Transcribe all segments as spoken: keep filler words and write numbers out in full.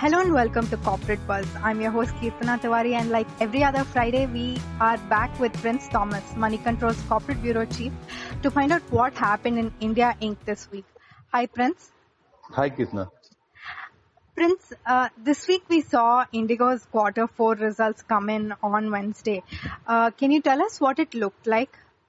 Hello and welcome to Corporate Buzz. I'm your host Kirtana Tiwari, and like every other Friday, we are back with Prince Thomas, Money Control's Corporate Bureau Chief, to find out what happened in India Incorporated this week. Hi, Prince. Hi, Kirtana. Prince, uh, this week we saw Indigo's quarter four results come in on Wednesday. Uh, can you tell us what it looked like?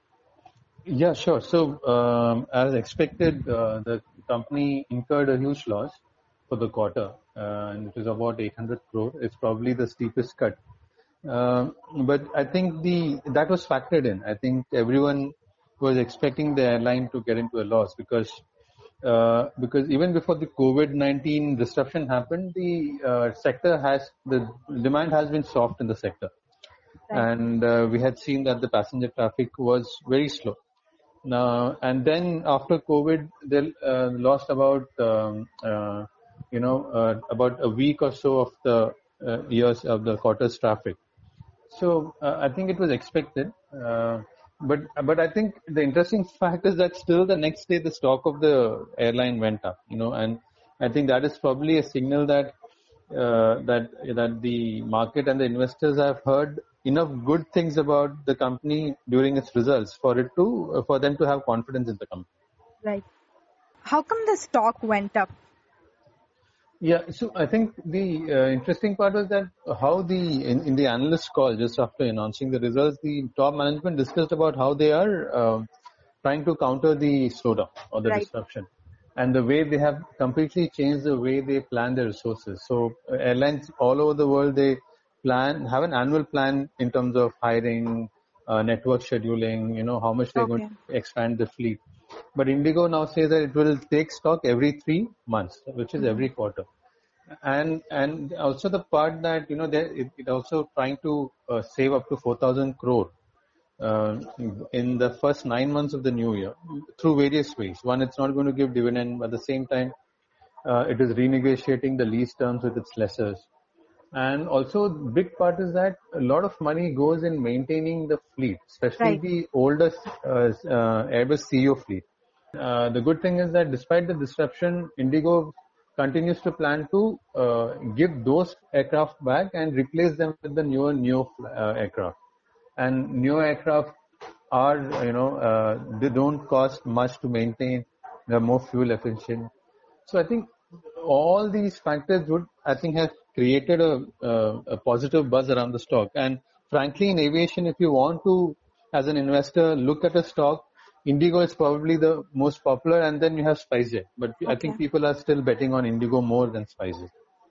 Yeah, sure. So, um, as expected, uh, the company incurred a huge loss for the quarter, uh, and it was about eight hundred crore. It's probably the steepest cut. Uh, but I think the that was factored in. I think everyone was expecting the airline to get into a loss because uh, because even before the COVID nineteen disruption happened, the uh, sector has the demand has been soft in the sector, Right. and uh, we had seen that the passenger traffic was very slow. Now and then after COVID, they uh, lost about um, uh, you know uh, about a week or so of the uh, years of the quarter's traffic. So uh, I think it was expected, uh, but but I think the interesting fact is that still the next day the stock of the airline went up. You know, and I think that is probably a signal that uh, that that the market and the investors have heard enough good things about the company during its results for it to for them to have confidence in the company. Right. How come the stock went up? Yeah, so I think the uh, interesting part was that how the in, in the analyst call just after announcing the results, the top management discussed about how they are uh, trying to counter the slowdown or the Right. disruption, and the way they have completely changed the way they plan their resources. So uh, airlines all over the world, they plan have an annual plan in terms of hiring, uh, network scheduling, you know, how much they're going Okay. to expand the fleet. But Indigo now says that it will take stock every three months, which is Mhm. every quarter. And and also the part that you know they it, it also trying to uh, save up to four thousand crore uh, in the first nine months of the new year through various ways. One, it's not going to give dividend, but at the same time, uh, it is renegotiating the lease terms with its lessors. And also, the big part is that a lot of money goes in maintaining the fleet, especially Right. the oldest uh, uh, Airbus C E O fleet. Uh, the good thing is that despite the disruption, Indigo continues to plan to uh, give those aircraft back and replace them with the newer Neo uh, aircraft. And Neo aircraft are, you know, uh, they don't cost much to maintain. They're more fuel efficient. So I think all these factors would, I think, have created a, a, a positive buzz around the stock. And frankly, in aviation, if you want to, as an investor, look at a stock, Indigo is probably the most popular, and then you have SpiceJet. But I Okay. think people are still betting on Indigo more than SpiceJet.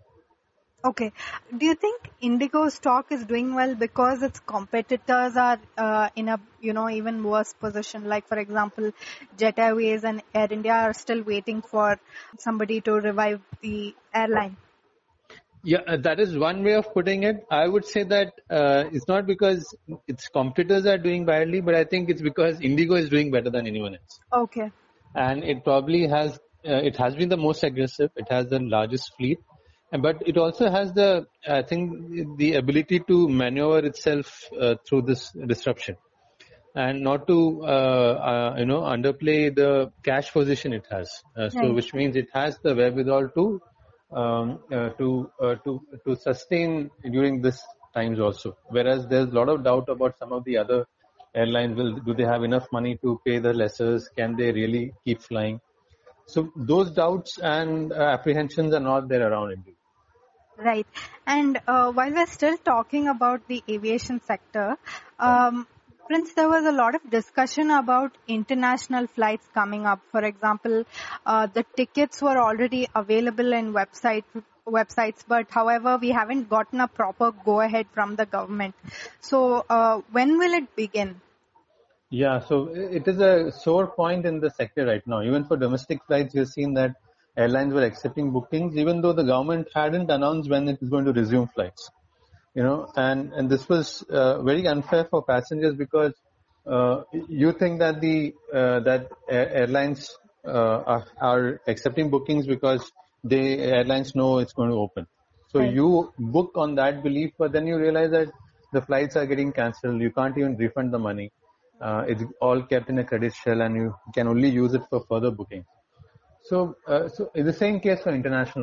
Okay. Do you think Indigo stock is doing well because its competitors are uh, in a, you know, even worse position? Like, for example, Jet Airways and Air India are still waiting for somebody to revive the airline. Yeah, uh, that is one way of putting it. I would say that uh, it's not because its competitors are doing badly, but I think it's because Indigo is doing better than anyone else. Okay. And it probably has, uh, it has been the most aggressive. It has the largest fleet, and but it also has the, I think, the ability to maneuver itself uh, through this disruption, and not to, uh, uh, you know, underplay the cash position it has. Uh, so, Right. which means it has the wherewithal to, um, uh, to, uh, to, to sustain during this times also. Whereas there's a lot of doubt about some of the other airlines. Will do they have enough money to pay the lessors? Can they really keep flying? So those doubts and uh, apprehensions are not there around India. Right. And uh, while we're still talking about the aviation sector, um, Prince, there was a lot of discussion about international flights coming up. For example, uh, the tickets were already available in website websites, but however, we haven't gotten a proper go-ahead from the government. So, uh, when will it begin? Yeah, so it is a sore point in the sector right now. Even for domestic flights, we've seen that airlines were accepting bookings, even though the government hadn't announced when it is going to resume flights. You know, and and this was uh, very unfair for passengers because uh, you think that the uh, that airlines uh, are, are accepting bookings because they airlines know it's going to open. So Right. you book on that belief, but then you realize that the flights are getting cancelled. You can't even refund the money. Uh, it's all kept in a credit shell, and you can only use it for further booking. So, uh, so it's the same case for international also.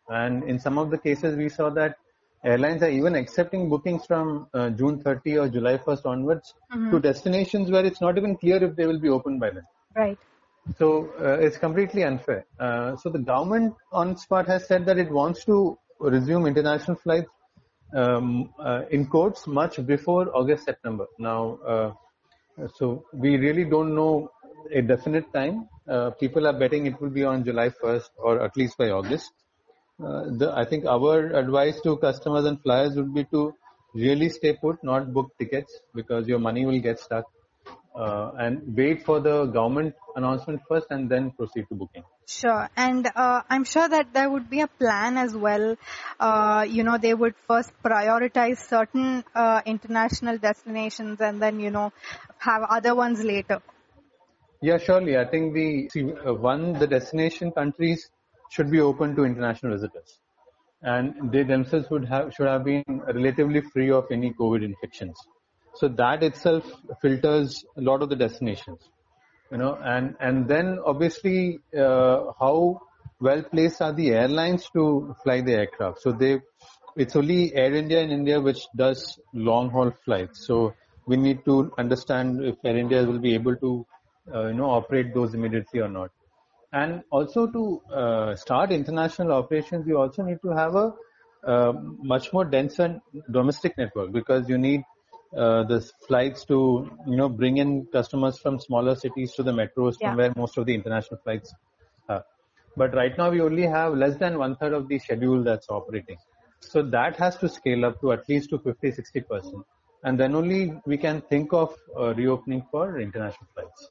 And in some of the cases, we saw that airlines are even accepting bookings from uh, June thirtieth or July first onwards Mm-hmm. to destinations where it's not even clear if they will be open by then. Right. So uh, it's completely unfair. Uh, so the government on spot has said that it wants to resume international flights um, uh, in quotes much before August, September. Now, uh, so we really don't know a definite time. Uh, people are betting it will be on July first or at least by August. Uh, the, I think our advice to customers and flyers would be to really stay put, not book tickets, because your money will get stuck. Uh, and wait for the government announcement first and then proceed to booking. Sure. And uh, I'm sure that there would be a plan as well. Uh, you know, they would first prioritize certain uh, international destinations and then, you know, have other ones later. Yeah, surely. I think the see, uh, one, the destination countries should be open to international visitors, and they themselves would have should have been relatively free of any COVID infections. So that itself filters a lot of the destinations, you know, and and then obviously uh, how well placed are the airlines to fly the aircraft. So they, it's only Air India in India which does long haul flights. So we need to understand if Air India will be able to uh, you know operate those immediately or not. And also to uh, start international operations, you also need to have a uh, much more denser domestic network, because you need uh, the flights to you know bring in customers from smaller cities to the metros, Yeah. from where most of the international flights are. But right now we only have less than one third of the schedule that's operating. So that has to scale up to at least to fifty, sixty percent. And then only we can think of uh, reopening for international flights.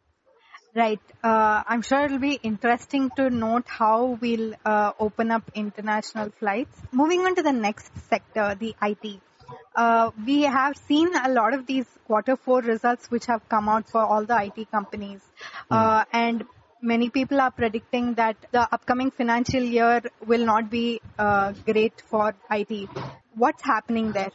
Right. Uh, I'm sure it'll be interesting to note how we'll uh, open up international flights. Moving on to the next sector, the I T. Uh, we have seen a lot of these quarter four results which have come out for all the I T companies. Uh, and many people are predicting that the upcoming financial year will not be uh, great for I T. What's happening there?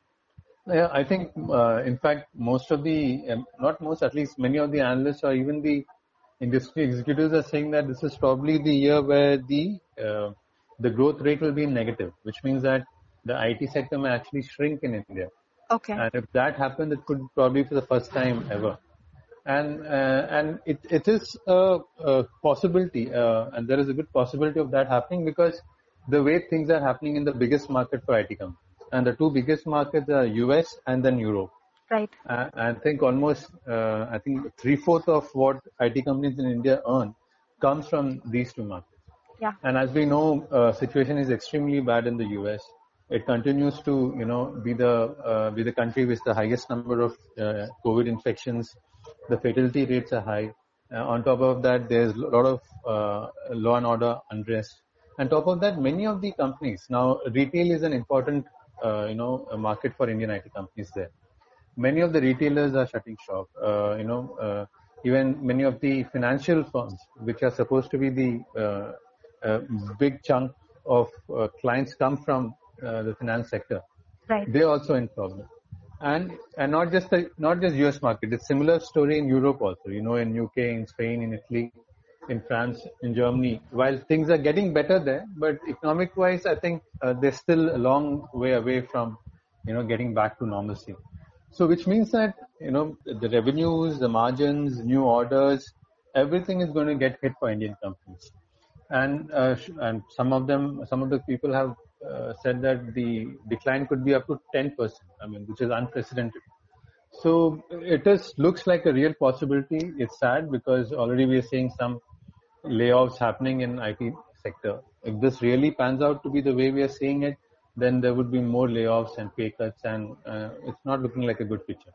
Yeah, I think, uh, in fact, most of the, um, not most, at least many of the analysts or even the industry executives are saying that this is probably the year where the uh, the growth rate will be negative, which means that the I T sector may actually shrink in India. Okay. And if that happens, it could probably for the first time ever. And uh, and it, it is a, a possibility, uh, and there is a good possibility of that happening, because the way things are happening in the biggest market for I T companies. And the two biggest markets are U S and then Europe. Right. Uh, I think almost, uh, I think three-fourths of what I T companies in India earn comes from these two markets. Yeah. And as we know, uh, situation is extremely bad in the U S. It continues to, you know, be the uh, be the country with the highest number of uh, COVID infections. The fatality rates are high. Uh, on top of that, there's a lot of uh, law and order unrest. On top of that, many of the companies now, retail is an important, uh, you know, market for Indian I T companies there. Many of the retailers are shutting shop. Uh, you know, uh, even many of the financial firms, which are supposed to be the uh, uh, big chunk of uh, clients come from uh, the finance sector. Right. They're also in problem. And and not just the not just U S market. It's similar story in Europe also. You know, in U K, in Spain, in Italy, in France, in Germany. While things are getting better there, but economic wise, I think uh, they're still a long way away from, you know, getting back to normalcy. So which means that, you know, the revenues, the margins, new orders, everything is going to get hit for Indian companies. And uh, and some of them, some of the people have uh, said that the decline could be up to ten percent. I mean, which is unprecedented. So it is looks like a real possibility. It's sad because already we are seeing some layoffs happening in I T sector. If this really pans out to be the way we are seeing it, then there would be more layoffs and pay cuts, and uh, it's not looking like a good picture.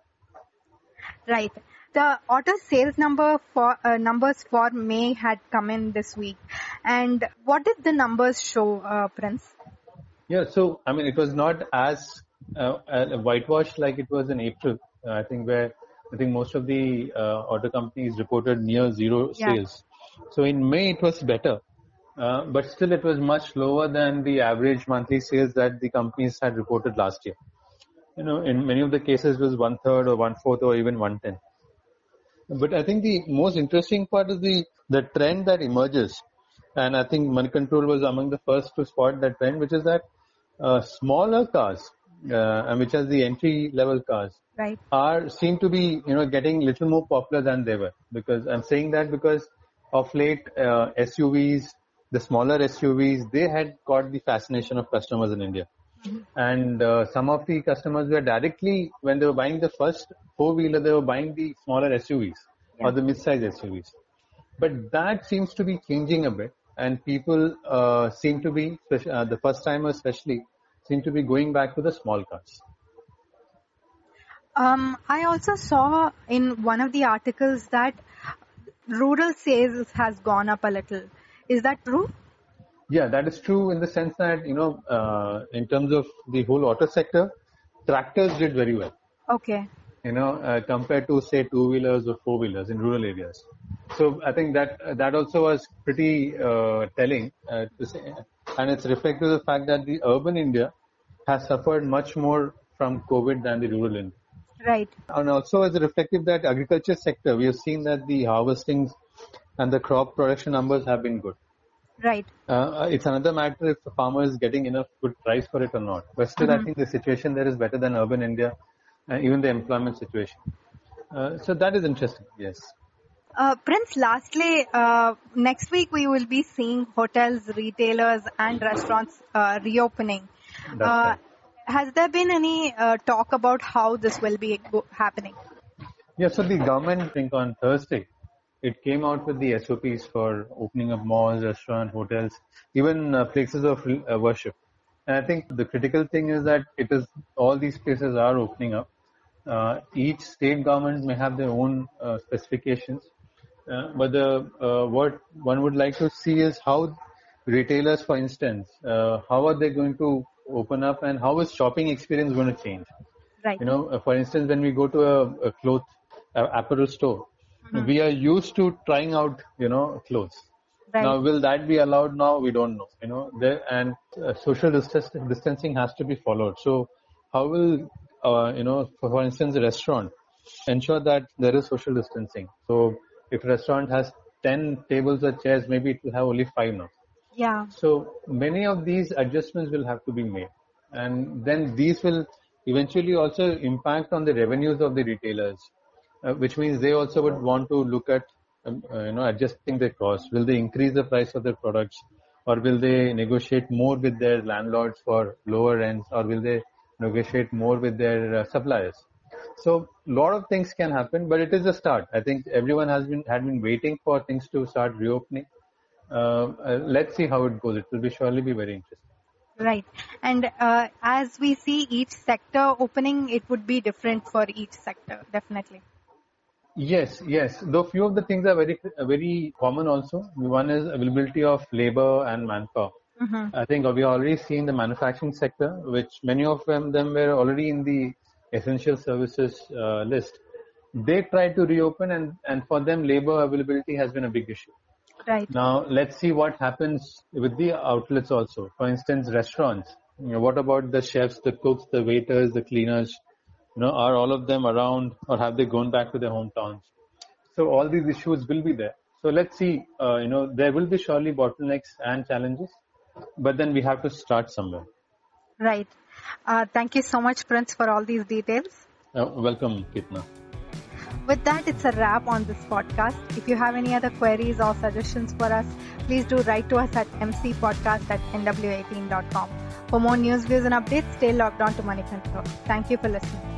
Right. The auto sales number for uh, numbers for May had come in this week, and what did the numbers show, uh, Prince? Yeah, so I mean, it was not as uh, uh, whitewashed like it was in April. Uh, I think where I think most of the uh, auto companies reported near zero Yeah. sales. So in May it was better, uh, but still it was much lower than the average monthly sales that the companies had reported last year. You know, in many of the cases it was one third or one fourth or even one tenth. But I think the most interesting part is the the trend that emerges and I think Money Control was among the first to spot that trend, which is that uh, smaller cars, uh, and which are the entry level cars, right, are seem to be you know getting little more popular than they were. Because I'm saying that because of late uh, S U Vs, the smaller S U Vs, they had caught the fascination of customers in India. Mm-hmm. And uh, some of the customers were directly, when they were buying the first four-wheeler, they were buying the smaller S U Vs yeah. or the mid-size S U Vs. But that seems to be changing a bit, and people uh, seem to be, uh, the first-timers especially, seem to be going back to the small cars. Um, I also saw in one of the articles that rural sales has gone up a little. Is that true? Yeah, that is true in the sense that, you know, uh, in terms of the whole auto sector, tractors did very well. Okay. You know, uh, compared to, say, two-wheelers or four-wheelers in rural areas. So I think that that also was pretty uh, telling uh, to say, and it's reflective of the fact that the urban India has suffered much more from COVID than the rural India. Right. And also as a reflective that agriculture sector, we have seen that the harvestings and the crop production numbers have been good. Right. Uh, it's another matter if the farmer is getting enough good price for it or not. But still, mm-hmm. I think the situation there is better than urban India, and even the employment situation. Uh, so that is interesting, yes. Uh, Prince, lastly, uh, next week we will be seeing hotels, retailers and restaurants uh, reopening. That's uh, right. Has there been any uh, talk about how this will be go- happening? Yeah, so the government, I think on Thursday, it came out with the S O Ps for opening up malls, restaurants, hotels, even uh, places of uh, worship. And I think the critical thing is that it is all these places are opening up. Uh, each state government may have their own uh, specifications, uh, but the uh, what one would like to see is how retailers, for instance, uh, how are they going to open up, and how is shopping experience going to change? Right. You know, uh, for instance, when we go to a, a cloth uh, apparel store, mm-hmm. we are used to trying out, you know, clothes. Right. Now, will that be allowed now? We don't know. You know, there, and uh, social distance, distancing has to be followed. So, how will uh, you know, for, for instance, a restaurant ensure that there is social distancing? So, if a restaurant has ten tables or chairs, maybe it will have only five now. Yeah. So many of these adjustments will have to be made, and then these will eventually also impact on the revenues of the retailers, uh, which means they also would want to look at um, uh, you know adjusting their costs. Will they increase the price of their products, or will they negotiate more with their landlords for lower rents, or will they negotiate more with their uh, suppliers? So a lot of things can happen, but it is a start. I think everyone has been had been waiting for things to start reopening. Uh, uh, let's see how it goes. It will be surely be very interesting. Right. And uh, as we see each sector opening, it would be different for each sector, definitely. Yes, yes. Though few of the things are very, uh, very common also. One is availability of labor and manpower. Mm-hmm. I think we already seen the manufacturing sector, which many of them, them were already in the essential services uh, list. They tried to reopen, and, and for them, labor availability has been a big issue. Right. Now, let's see what happens with the outlets also. For instance, restaurants. You know, what about the chefs, the cooks, the waiters, the cleaners? You know, are all of them around, or have they gone back to their hometowns? So all these issues will be there. So let's see. Uh, you know, there will be surely bottlenecks and challenges, but then we have to start somewhere. Right. Uh, thank you so much, Prince, for all these details. Uh, welcome, Kitna. With that, it's a wrap on this podcast. If you have any other queries or suggestions for us, please do write to us at m c podcast at n w eighteen dot com. For more news, views and updates, stay logged on to Money Control. Thank you for listening.